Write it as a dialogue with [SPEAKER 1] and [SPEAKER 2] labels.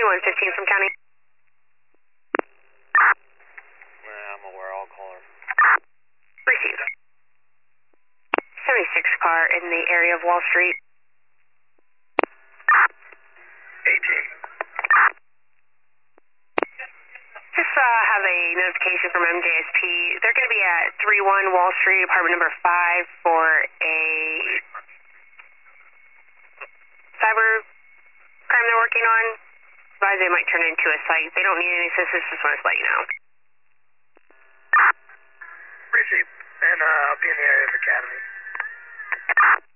[SPEAKER 1] 2115 from County.
[SPEAKER 2] I'm aware, I'll call her.
[SPEAKER 1] Received. 76 car in the area of Wall Street.
[SPEAKER 2] AJ.
[SPEAKER 1] Just have a notification from MJSP. They're going to be at 31 Wall Street, apartment number 5, for a cyber crime they're working on. Advise they might turn it into a site. They don't need any assistance, just want to let you know.
[SPEAKER 2] Received. And I'll be in the area of Academy.